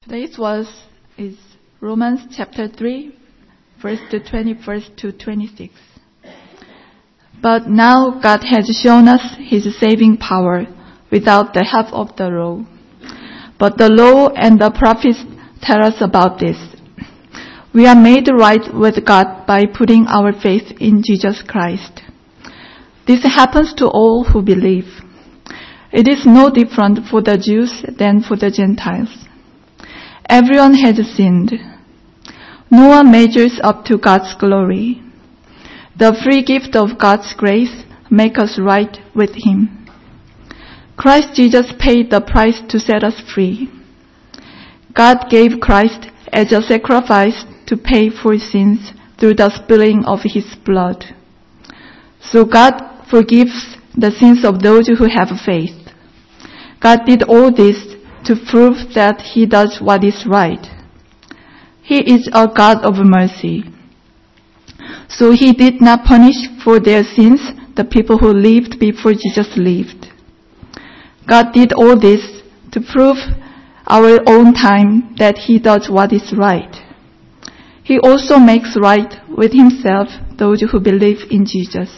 Today's verse is Romans chapter 3, verse 21 to 26. But now God has shown us His saving power without the help of the law. But the law and the prophets tell us about this. We are made right with God by putting our faith in Jesus Christ. This happens to all who believe. It is no different for the Jews than for the Gentiles. Everyone has sinned. No one measures up to God's glory. The free gift of God's grace makes us right with Him. Christ Jesus paid the price to set us free. God gave Christ as a sacrifice to pay for sins through the spilling of His blood. So God forgives the sins of those who have faith. God did all this to prove that He does what is right. He is a God of mercy. So He did not punish for their sins the people who lived before Jesus lived. God did all this to prove our own time that He does what is right. He also makes right with Himself those who believe in Jesus.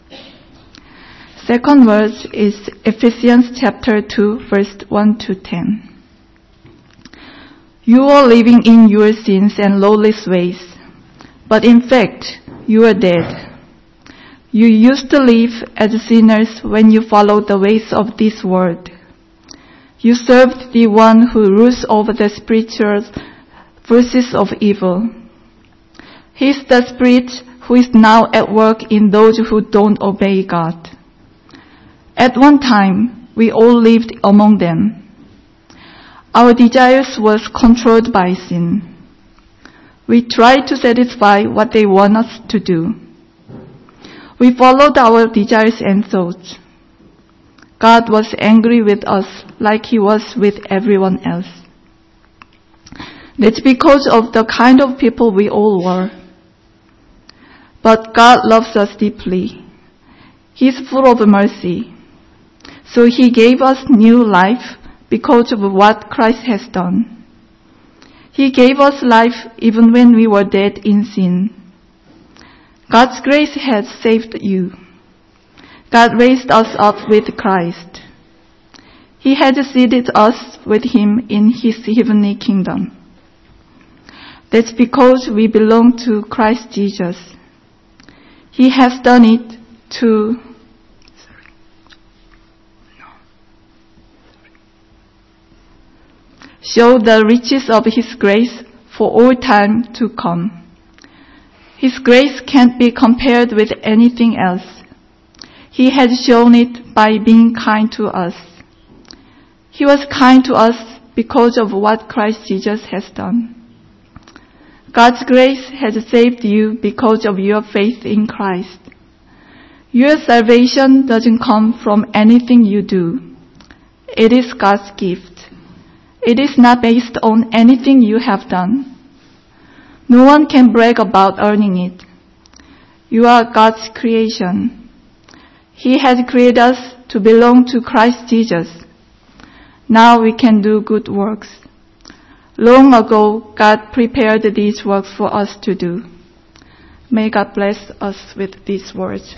Second verse is Ephesians chapter 2, verse 1 to 10. You are living in your sins and lawless ways, but in fact, you are dead. You used to live as sinners when you followed the ways of this world. You served the one who rules over the spiritual forces of evil. He is the spirit who is now at work in those who don't obey God. At one time, we all lived among them. Our desires was controlled by sin. We tried to satisfy what they want us to do. We followed our desires and thoughts. God was angry with us like He was with everyone else. That's because of the kind of people we all were. But God loves us deeply. He is full of mercy. So He gave us new life because of what Christ has done. He gave us life even when we were dead in sin. God's grace has saved you. God raised us up with Christ. He has seated us with Him in His heavenly kingdom. That's because we belong to Christ Jesus. He has done it to show the riches of His grace for all time to come. His grace can't be compared with anything else. He has shown it by being kind to us. He was kind to us because of what Christ Jesus has done. God's grace has saved you because of your faith in Christ. Your salvation doesn't come from anything you do. It is God's gift. It is not based on anything you have done. No one can brag about earning it. You are God's creation. He has created us to belong to Christ Jesus. Now we can do good works. Long ago, God prepared these works for us to do. May God bless us with these words.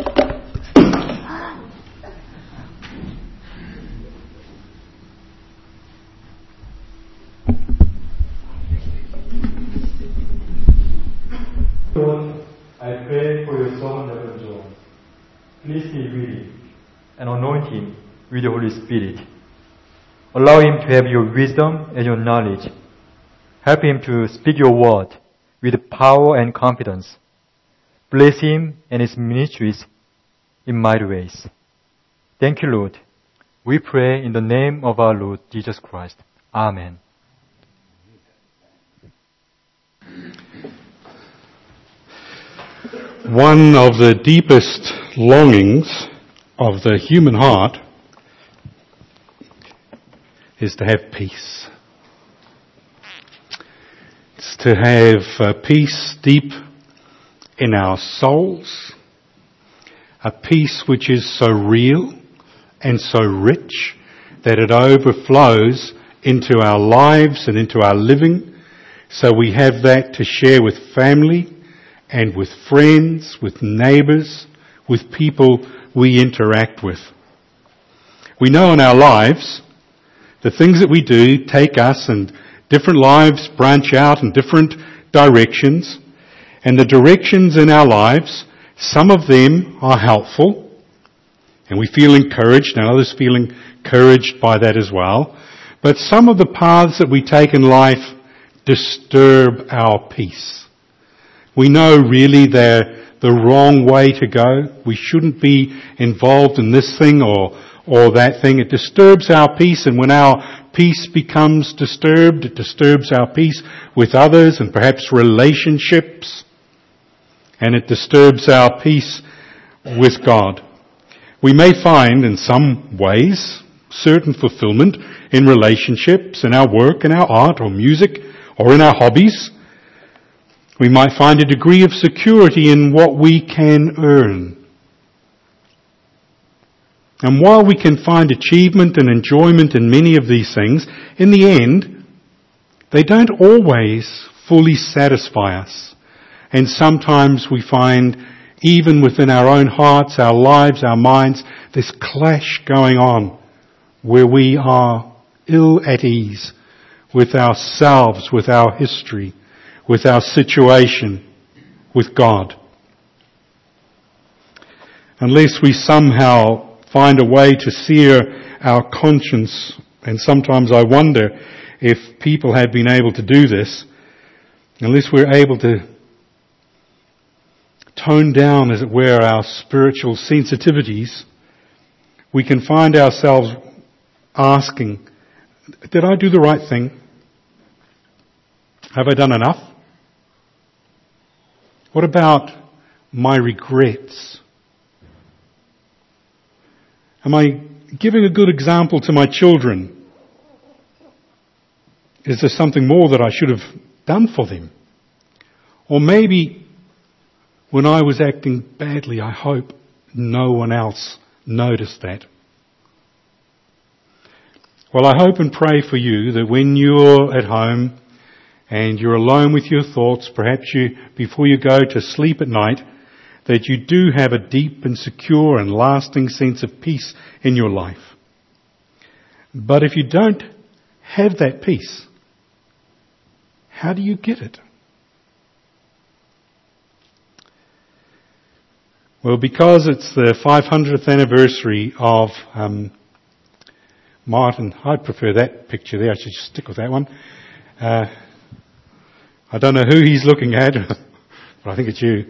Lord, I pray for your Son, Reverend John. Please be with him and anoint him with the Holy Spirit. Allow him to have your wisdom and your knowledge. Help him to speak your word with power and confidence. Bless him and his ministries in mighty ways. Thank you, Lord. We pray in the name of our Lord Jesus Christ. Amen. One of the deepest longings of the human heart is to have peace. It's to have peace deep in our souls, a peace which is so real and so rich that it overflows into our lives and into our living. So we have that to share with family and with friends, with neighbours, with people we interact with. We know in our lives, the things that we do take us, and different lives branch out in different directions. And the directions in our lives, some of them are helpful, and we feel encouraged, and others feel encouraged by that as well. But some of the paths that we take in life disturb our peace. We know really they're the wrong way to go. We shouldn't be involved in this thing or that thing. It disturbs our peace, and when our peace becomes disturbed, it disturbs our peace with others and perhaps relationships, and it disturbs our peace with God. We may find in some ways certain fulfillment in relationships, in our work, in our art or music, or in our hobbies. We might find a degree of security in what we can earn. And while we can find achievement and enjoyment in many of these things, in the end, they don't always fully satisfy us. And sometimes we find, even within our own hearts, our lives, our minds, this clash going on where we are ill at ease with ourselves, with our history, with our situation, with God. Unless we somehow find a way to sear our conscience, and sometimes I wonder if people have been able to do this, unless we're able to tone down, as it were, our spiritual sensitivities, we can find ourselves asking, did I do the right thing? Have I done enough? What about my regrets? Am I giving a good example to my children? Is there something more that I should have done for them? Or maybe when I was acting badly, I hope no one else noticed that. Well, I hope and pray for you that when you're at home and you're alone with your thoughts, perhaps before you go to sleep at night, that you do have a deep and secure and lasting sense of peace in your life. But if you don't have that peace, how do you get it? Well, because it's the 500th anniversary of Martin, I'd prefer that picture there. I should just stick with that one. I don't know who he's looking at, but I think it's you.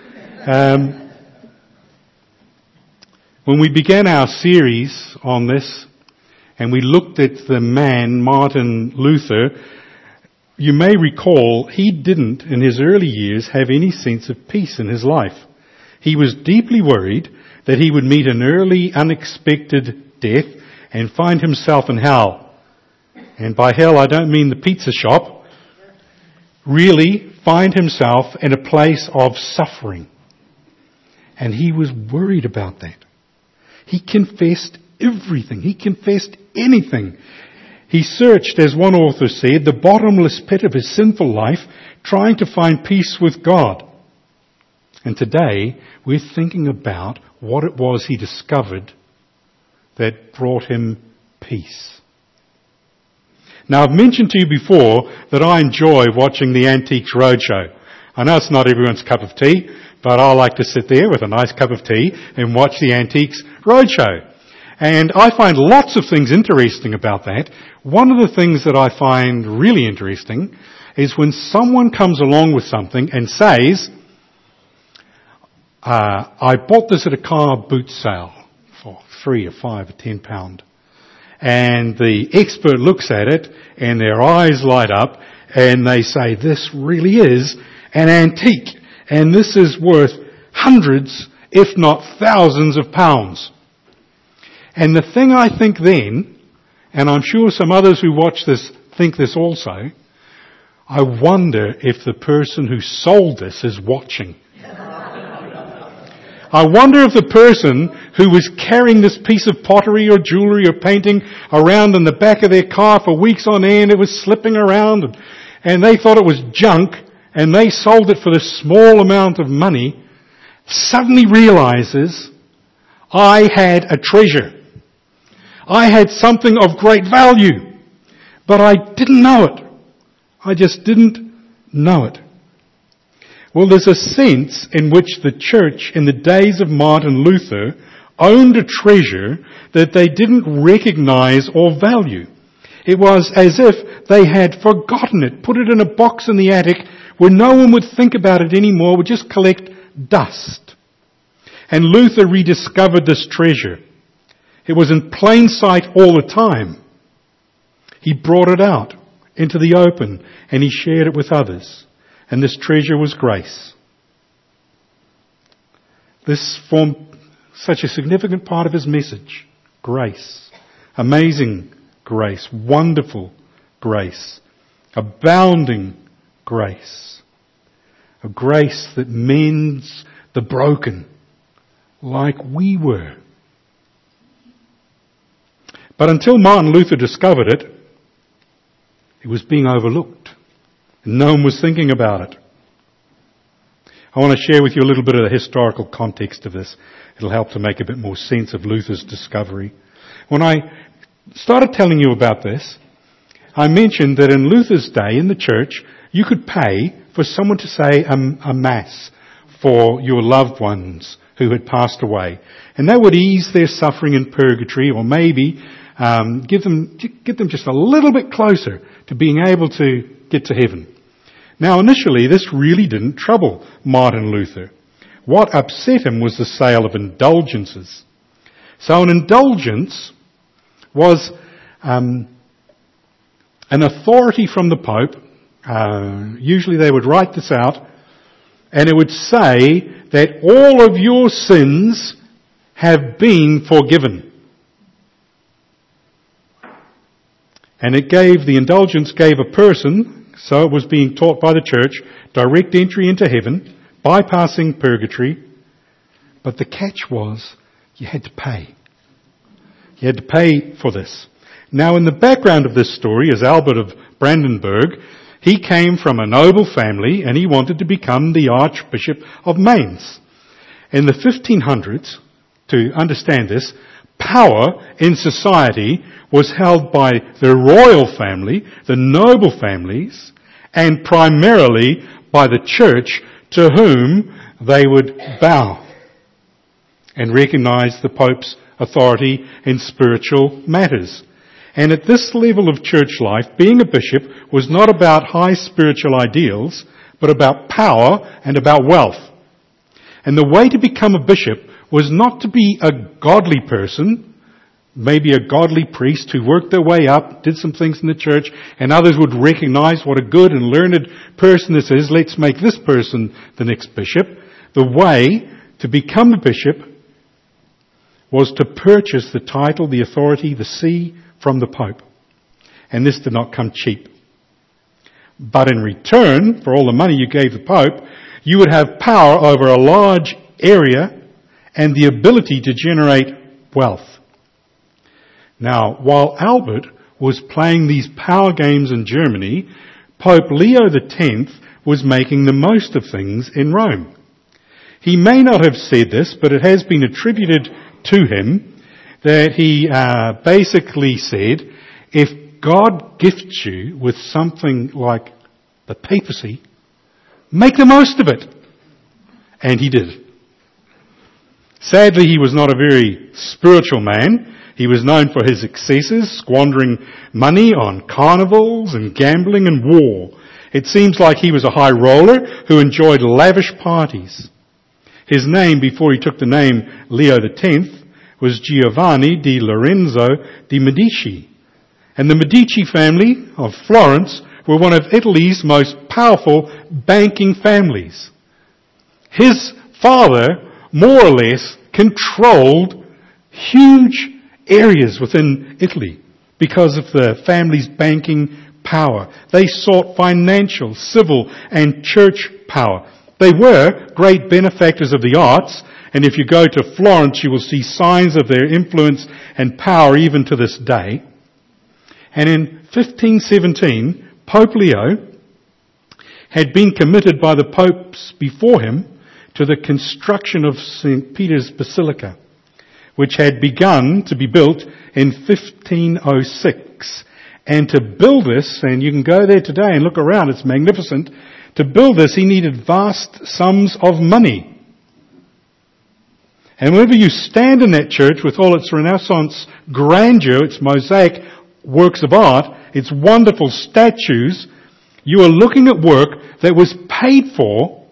When we began our series on this, and we looked at the man, Martin Luther, you may recall he didn't, in his early years, have any sense of peace in his life. He was deeply worried that he would meet an early, unexpected death and find himself in hell. And by hell, I don't mean the pizza shop. Really find himself in a place of suffering. And he was worried about that. He confessed everything. He confessed anything. He searched, as one author said, the bottomless pit of his sinful life, trying to find peace with God. And today, we're thinking about what it was he discovered that brought him peace. Now, I've mentioned to you before that I enjoy watching the Antiques Roadshow. I know it's not everyone's cup of tea, but I like to sit there with a nice cup of tea and watch the Antiques Roadshow. And I find lots of things interesting about that. One of the things that I find really interesting is when someone comes along with something and says, I bought this at a car boot sale for £3 or £5 or £10. And the expert looks at it and their eyes light up and they say, this really is an antique and this is worth hundreds, if not thousands of pounds. And the thing I think then, and I'm sure some others who watch this think this also, I wonder if the person who sold this is watching. I wonder if the person who was carrying this piece of pottery or jewelry or painting around in the back of their car for weeks on end, it was slipping around and they thought it was junk and they sold it for this small amount of money, suddenly realizes, I had a treasure. I had something of great value, but I didn't know it. I just didn't know it. Well, there's a sense in which the church in the days of Martin Luther owned a treasure that they didn't recognize or value. It was as if they had forgotten it, put it in a box in the attic where no one would think about it anymore, would just collect dust. And Luther rediscovered this treasure. It was in plain sight all the time. He brought it out into the open and he shared it with others. And this treasure was grace. This formed such a significant part of his message. Grace. Amazing grace. Wonderful grace. Abounding grace. A grace that mends the broken like we were. But until Martin Luther discovered it, it was being overlooked. And no one was thinking about it. I want to share with you a little bit of the historical context of this. It'll help to make a bit more sense of Luther's discovery. When I started telling you about this, I mentioned that in Luther's day in the church, you could pay for someone to say a mass for your loved ones who had passed away. And that would ease their suffering in purgatory, or maybe get them just a little bit closer to being able to get to heaven. Now initially this really didn't trouble Martin Luther. What upset him was the sale of indulgences. So an indulgence was an authority from the Pope. Usually they would write this out and it would say that all of your sins have been forgiven. And the indulgence gave a person, so it was being taught by the church, direct entry into heaven, bypassing purgatory. But the catch was, you had to pay. You had to pay for this. Now in the background of this story is Albert of Brandenburg. He came from a noble family and he wanted to become the Archbishop of Mainz. In the 1500s, to understand this, power in society was held by the royal family, the noble families, and primarily by the church to whom they would bow and recognize the Pope's authority in spiritual matters. And at this level of church life, being a bishop was not about high spiritual ideals, but about power and about wealth. And the way to become a bishop was not to be a godly person, maybe a godly priest who worked their way up, did some things in the church, and others would recognize what a good and learned person this is. Let's make this person the next bishop. The way to become a bishop was to purchase the title, the authority, the see from the Pope. And this did not come cheap. But in return for all the money you gave the Pope, you would have power over a large area and the ability to generate wealth. Now, while Albert was playing these power games in Germany, Pope Leo X was making the most of things in Rome. He may not have said this, but it has been attributed to him that he basically said, if God gifts you with something like the papacy, make the most of it. And he did. Sadly, he was not a very spiritual man. He was known for his excesses, squandering money on carnivals and gambling and war. It seems like he was a high roller who enjoyed lavish parties. His name, before he took the name Leo X, was Giovanni di Lorenzo di Medici. And the Medici family of Florence were one of Italy's most powerful banking families. His father, more or less, controlled huge areas within Italy because of the family's banking power. They sought financial, civil, and church power. They were great benefactors of the arts, And if you go to Florence, you will see signs of their influence and power even to this day. And in 1517, Pope Leo had been committed by the popes before him to the construction of St. Peter's Basilica, which had begun to be built in 1506. And to build this, and you can go there today and look around, it's magnificent. To build this, he needed vast sums of money. And whenever you stand in that church with all its Renaissance grandeur, its mosaic works of art, its wonderful statues, you are looking at work that was paid for,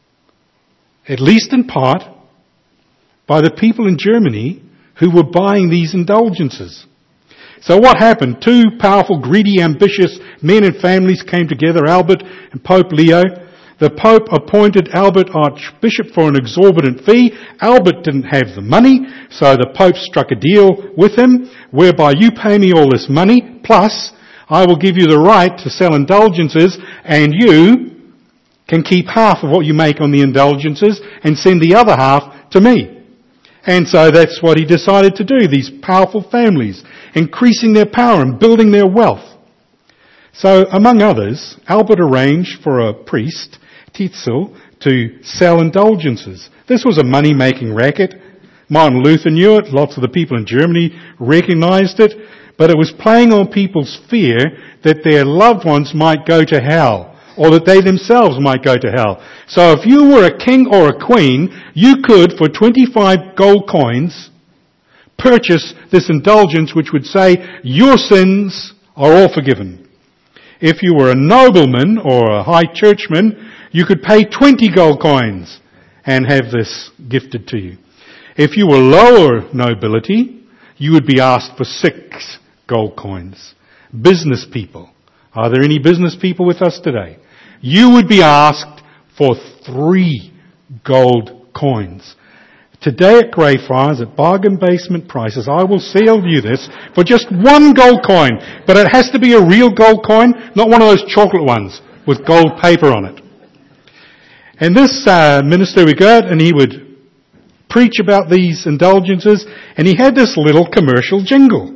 at least in part, by the people in Germany who were buying these indulgences. So what happened? Two powerful, greedy, ambitious men and families came together, Albert and Pope Leo. The Pope appointed Albert Archbishop for an exorbitant fee. Albert didn't have the money, so the Pope struck a deal with him, whereby you pay me all this money, plus I will give you the right to sell indulgences, and you can keep half of what you make on the indulgences and send the other half to me. And so that's what he decided to do, these powerful families, increasing their power and building their wealth. So, among others, Albert arranged for a priest, Tetzel, to sell indulgences. This was a money-making racket. Martin Luther knew it, lots of the people in Germany recognized it, but it was playing on people's fear that their loved ones might go to hell, or that they themselves might go to hell. So if you were a king or a queen, you could, for 25 gold coins, purchase this indulgence which would say, your sins are all forgiven. If you were a nobleman or a high churchman, you could pay 20 gold coins and have this gifted to you. If you were lower nobility, you would be asked for 6 gold coins. Business people. Are there any business people with us today? You would be asked for 3 gold coins. Today at Greyfriars, at bargain basement prices, I will sell you this for just 1 gold coin. But it has to be a real gold coin, not one of those chocolate ones with gold paper on it. And this minister would go out and he would preach about these indulgences, and he had this little commercial jingle.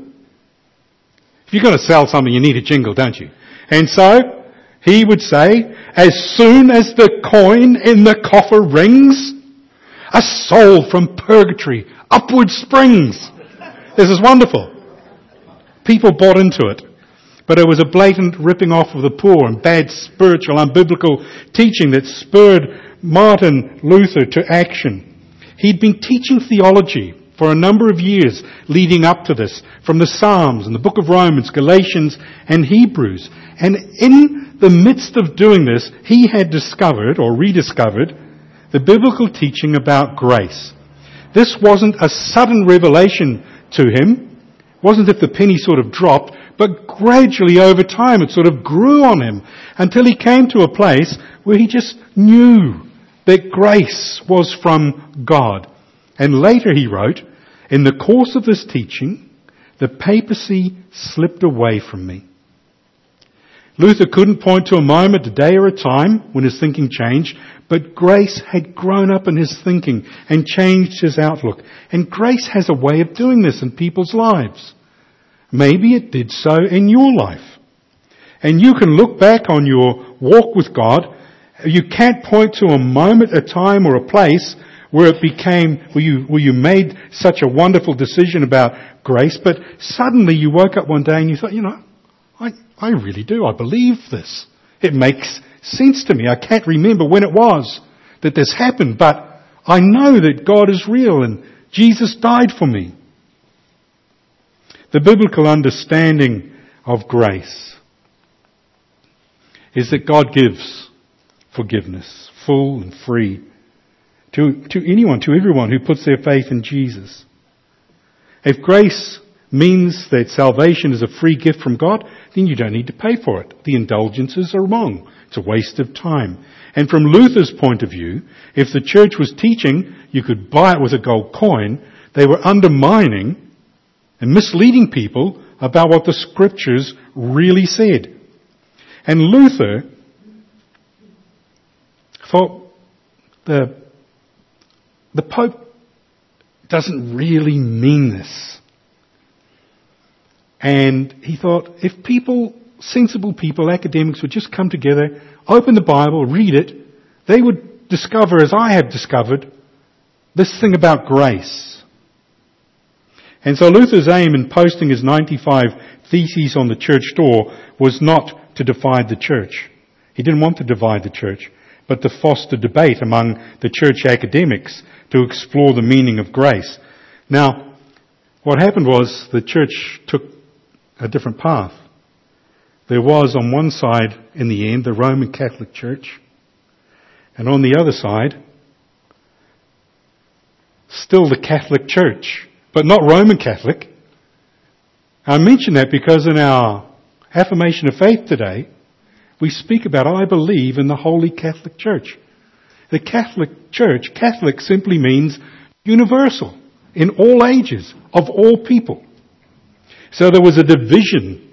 If you're going to sell something, you need a jingle, don't you? And so he would say, as soon as the coin in the coffer rings, a soul from purgatory upward springs. This is wonderful. People bought into it. But it was a blatant ripping off of the poor and bad spiritual, unbiblical teaching that spurred Martin Luther to action. He'd been teaching theology for a number of years leading up to this, from the Psalms and the book of Romans, Galatians and Hebrews. And in the midst of doing this, he had discovered or rediscovered the biblical teaching about grace. This wasn't a sudden revelation to him. It wasn't if the penny sort of dropped, but gradually over time it sort of grew on him until he came to a place where he just knew that grace was from God. And later he wrote, in the course of this teaching, the papacy slipped away from me. Luther couldn't point to a moment, a day or a time when his thinking changed, but grace had grown up in his thinking and changed his outlook. And grace has a way of doing this in people's lives. Maybe it did so in your life. And you can look back on your walk with God. You can't point to a moment, a time or a place where it became, where you made such a wonderful decision about grace, but suddenly you woke up one day and you thought, I really do. I believe this. It makes sense to me. I can't remember when it was that this happened, but I know that God is real and Jesus died for me. The biblical understanding of grace is that God gives forgiveness, full and free, to anyone, to everyone who puts their faith in Jesus. If grace means that salvation is a free gift from God, then you don't need to pay for it. The indulgences are wrong. It's a waste of time. And from Luther's point of view, if the church was teaching you could buy it with a gold coin, they were undermining and misleading people about what the scriptures really said. And Luther thought the Pope doesn't really mean this. And he thought, if people, sensible people, academics would just come together, open the Bible, read it, they would discover, as I have discovered, this thing about grace. And so Luther's aim in posting his 95 theses on the church door was not to divide the church. He didn't want to divide the church, but to foster debate among the church academics to explore the meaning of grace. Now, what happened was the church took a different path. There was on one side, in the end, the Roman Catholic Church, and on the other side, still the Catholic Church, but not Roman Catholic. I mention that because in our affirmation of faith today, we speak about, I believe in the Holy Catholic Church. The Catholic Church, Catholic simply means universal, in all ages, of all people. So there was a division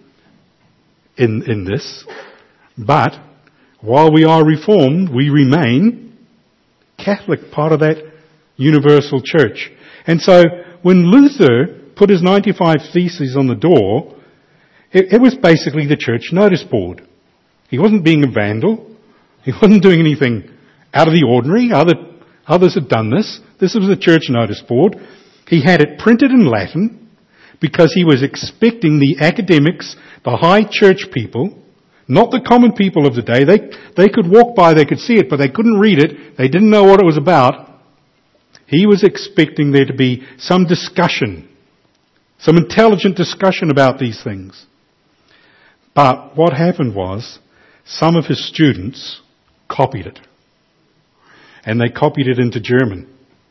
in this, but while we are Reformed, we remain Catholic, part of that universal church. And so when Luther put his 95 Theses on the door, it was basically the church notice board. He wasn't being a vandal. He wasn't doing anything out of the ordinary. Others had done this. This was the church notice board. He had it printed in Latin because he was expecting the academics, the high church people, not the common people of the day. They could walk by, they could see it, but they couldn't read it. They didn't know what it was about. He was expecting there to be some discussion, some intelligent discussion about these things. But what happened was, some of his students copied it. And they copied it into German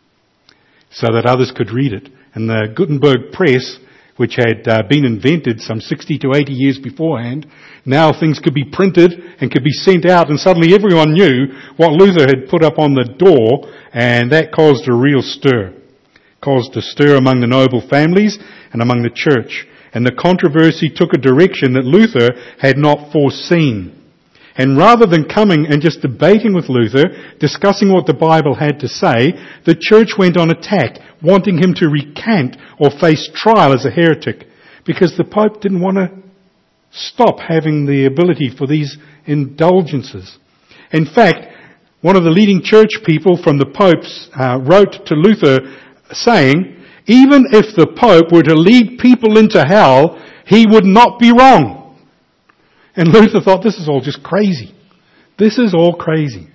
so that others could read it. And the Gutenberg press, which had been invented some 60 to 80 years beforehand, now things could be printed and could be sent out, and suddenly everyone knew what Luther had put up on the door, and that caused a real stir. Caused a stir among the noble families and among the church. And the controversy took a direction that Luther had not foreseen. And rather than coming and just debating with Luther, discussing what the Bible had to say, the church went on attack, wanting him to recant or face trial as a heretic, because the Pope didn't want to stop having the ability for these indulgences. In fact, one of the leading church people from the popes wrote to Luther saying, even if the Pope were to lead people into hell, he would not be wrong. And Luther thought, this is all just crazy. This is all crazy.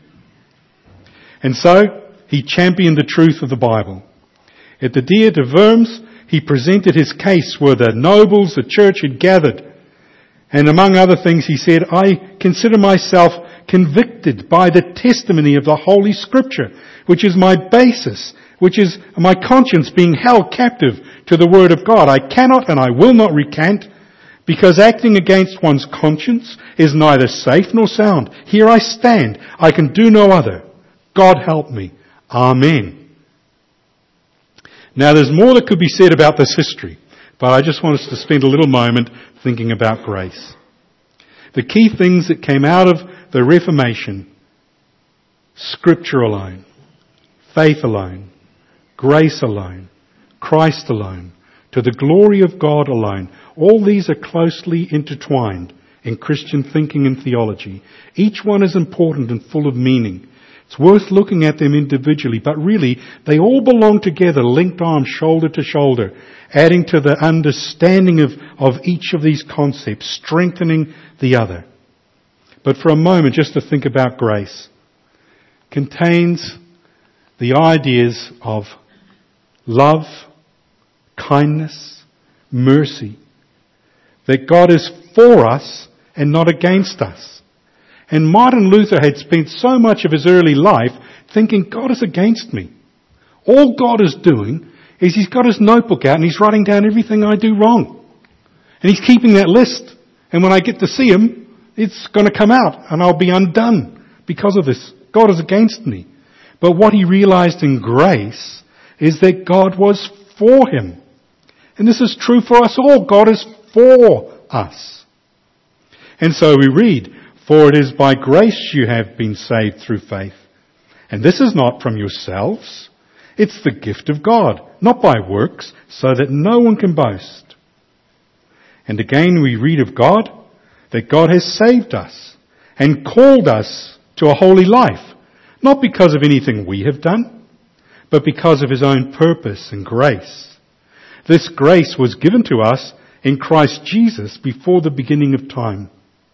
And so, he championed the truth of the Bible. At the Diet of Worms, he presented his case where the nobles, the church had gathered. And among other things, he said, I consider myself convicted by the testimony of the Holy Scripture, which is my basis, which is my conscience being held captive to the Word of God. I cannot and I will not recant, because acting against one's conscience is neither safe nor sound. Here I stand. I can do no other. God help me. Amen. Now there's more that could be said about this history, but I just want us to spend a little moment thinking about grace. The key things that came out of the Reformation: Scripture alone, faith alone, grace alone, Christ alone, to the glory of God alone. All these are closely intertwined in Christian thinking and theology. Each one is important and full of meaning. It's worth looking at them individually, but really they all belong together, linked arms, shoulder to shoulder, adding to the understanding of each of these concepts, strengthening the other. But for a moment, just to think about grace, contains the ideas of love, kindness, mercy, that God is for us and not against us. And Martin Luther had spent so much of his early life thinking, God is against me. All God is doing is he's got his notebook out and he's writing down everything I do wrong. And he's keeping that list. And when I get to see him, it's going to come out and I'll be undone because of this. God is against me. But what he realized in grace is that God was for him. And this is true for us all. God is for us. And so we read, for it is by grace you have been saved through faith. And this is not from yourselves. It's the gift of God, not by works, so that no one can boast. And again we read of God, that God has saved us and called us to a holy life, not because of anything we have done, but because of His own purpose and grace. This grace was given to us in Christ Jesus before the beginning of time.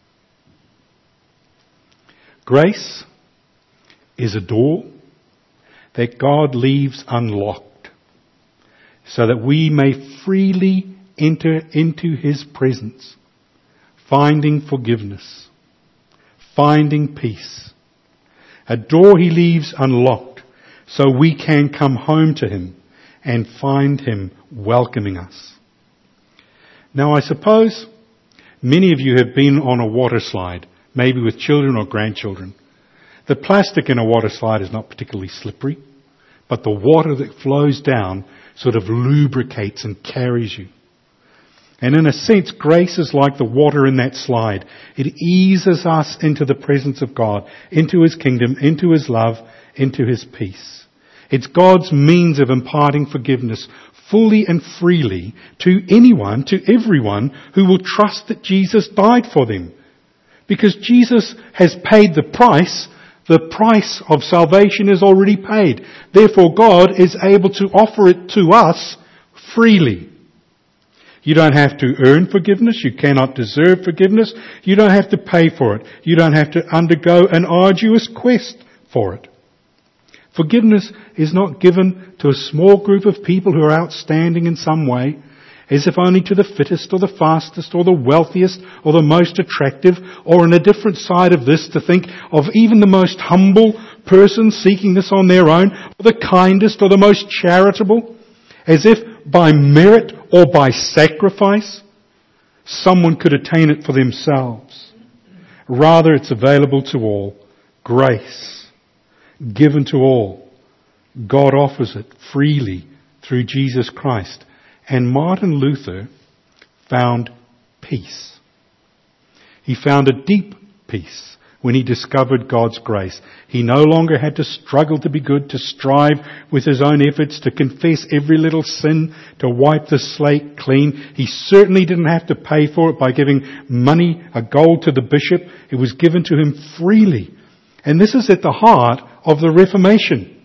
Grace is a door that God leaves unlocked so that we may freely enter into His presence, finding forgiveness, finding peace. A door He leaves unlocked so we can come home to Him and find Him welcoming us. Now I suppose many of you have been on a water slide, maybe with children or grandchildren. The plastic in a water slide is not particularly slippery, but the water that flows down sort of lubricates and carries you. And in a sense, grace is like the water in that slide. It eases us into the presence of God, into His kingdom, into His love, into His peace. It's God's means of imparting forgiveness fully and freely to anyone, to everyone who will trust that Jesus died for them. Because Jesus has paid the price of salvation is already paid. Therefore, God is able to offer it to us freely. You don't have to earn forgiveness. You cannot deserve forgiveness. You don't have to pay for it. You don't have to undergo an arduous quest for it. Forgiveness is not given to a small group of people who are outstanding in some way, as if only to the fittest or the fastest or the wealthiest or the most attractive, or on a different side of this to think of even the most humble person seeking this on their own, or the kindest or the most charitable, as if by merit or by sacrifice someone could attain it for themselves. Rather, it's available to all. Grace. Given to all. God offers it freely through Jesus Christ. And Martin Luther found peace. He found a deep peace when he discovered God's grace. He no longer had to struggle to be good, to strive with his own efforts, to confess every little sin, to wipe the slate clean. He certainly didn't have to pay for it by giving money, a gold to the bishop. It was given to him freely. And this is at the heart of the Reformation.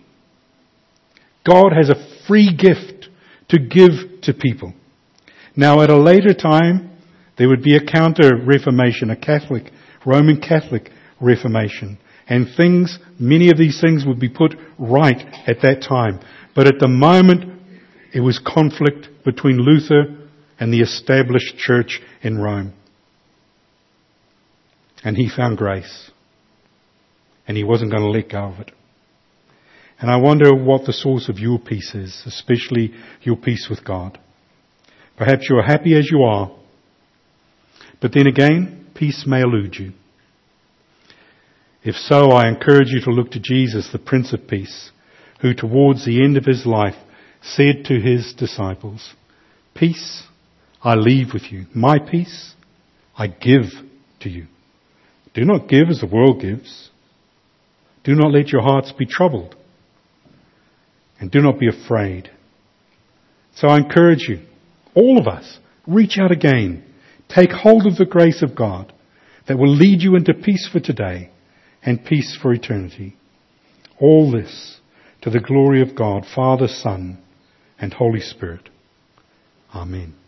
God has a free gift to give to people. Now at a later time, there would be a counter-Reformation, a Roman Catholic Reformation. And many of these things would be put right at that time. But at the moment, it was conflict between Luther and the established church in Rome. And he found grace. And he wasn't going to let go of it. And I wonder what the source of your peace is, especially your peace with God. Perhaps you're happy as you are, but then again, peace may elude you. If so, I encourage you to look to Jesus, the Prince of Peace, who towards the end of His life said to His disciples, "Peace I leave with you. My peace I give to you. Do not give as the world gives. Do not let your hearts be troubled. And do not be afraid." So I encourage you, all of us, reach out again. Take hold of the grace of God that will lead you into peace for today and peace for eternity. All this to the glory of God, Father, Son, and Holy Spirit. Amen.